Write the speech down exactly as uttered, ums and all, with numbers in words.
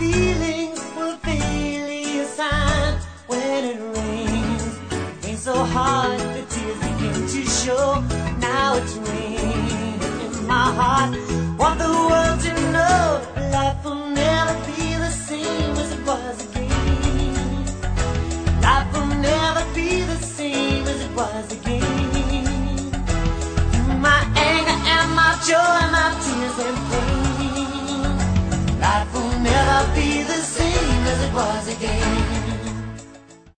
feelings will feel a sign when it rains. It ain't so hard, the tears begin to show. Now it's raining in my heart.